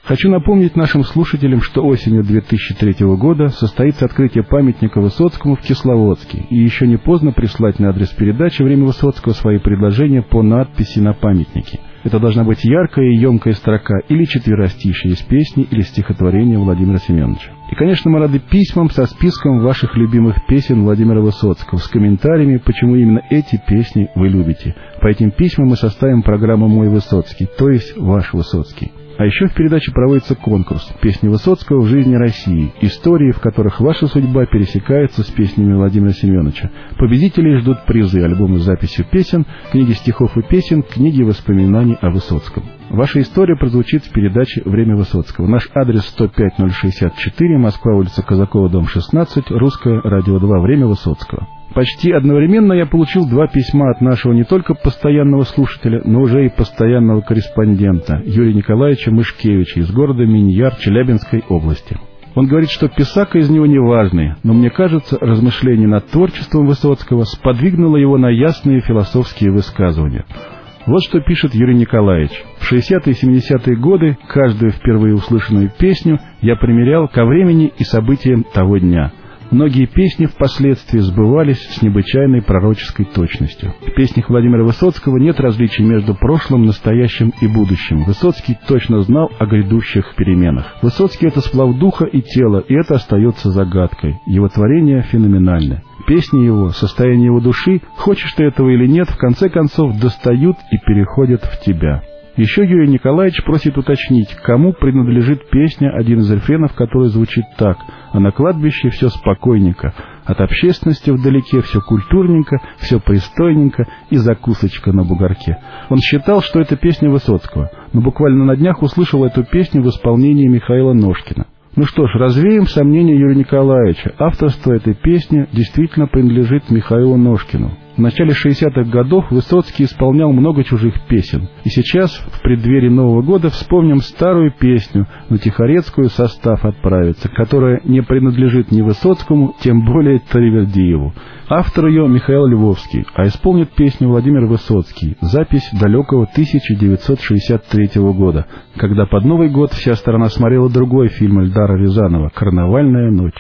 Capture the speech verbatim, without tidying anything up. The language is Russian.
Хочу напомнить нашим слушателям, что осенью две тысячи третьего года состоится открытие памятника Высоцкому в Кисловодске, и еще не поздно прислать на адрес передачи «Время Высоцкого» свои предложения по надписи на памятнике. Это должна быть яркая и емкая строка или четверостишие из песни или стихотворения Владимира Семеновича. И, конечно, мы рады письмам со списком ваших любимых песен Владимира Высоцкого, с комментариями, почему именно эти песни вы любите. По этим письмам мы составим программу «Мой Высоцкий», то есть «Ваш Высоцкий». А еще в передаче проводится конкурс «Песни Высоцкого в жизни России», истории, в которых ваша судьба пересекается с песнями Владимира Семеновича. Победителей ждут призы: альбомы с записью песен, книги стихов и песен, книги воспоминаний о Высоцком. Ваша история прозвучит в передаче «Время Высоцкого». Наш адрес сто пять ноль шестьдесят четыре, Москва, улица Казакова, дом шестнадцать, Русское радио два, «Время Высоцкого». Почти одновременно я получил два письма от нашего не только постоянного слушателя, но уже и постоянного корреспондента Юрия Николаевича Мышкевича из города Миньяр Челябинской области. Он говорит, что писака из него неважный, но мне кажется, размышление над творчеством Высоцкого сподвигнуло его на ясные философские высказывания. Вот что пишет Юрий Николаевич. В шестидесятые и семидесятые годы каждую впервые услышанную песню я примерял ко времени и событиям того дня. Многие песни впоследствии сбывались с необычайной пророческой точностью. В песнях Владимира Высоцкого нет различий между прошлым, настоящим и будущим. Высоцкий точно знал о грядущих переменах. Высоцкий — это сплав духа и тела, и это остается загадкой. Его творение феноменально. Песни его, состояние его души, хочешь ты этого или нет, в конце концов достают и переходят в тебя. Еще Юрий Николаевич просит уточнить, кому принадлежит песня, один из рефренов, который звучит так: «А на кладбище все спокойненько, от общественности вдалеке все культурненько, все пристойненько и закусочка на бугорке». Он считал, что это песня Высоцкого, но буквально на днях услышал эту песню в исполнении Михаила Ножкина. Ну что ж, развеем сомнения Юрия Николаевича. Авторство этой песни действительно принадлежит Михаилу Ножкину. В начале шестидесятых годов Высоцкий исполнял много чужих песен. И сейчас, в преддверии Нового года, вспомним старую песню «На Тихорецкую состав отправится», которая не принадлежит ни Высоцкому, тем более Таривердиеву. Автор ее Михаил Львовский, а исполнит песню Владимир Высоцкий. Запись далекого тысяча девятьсот шестьдесят третьего года, когда под Новый год вся страна смотрела другой фильм Эльдара Рязанова «Карнавальная ночь».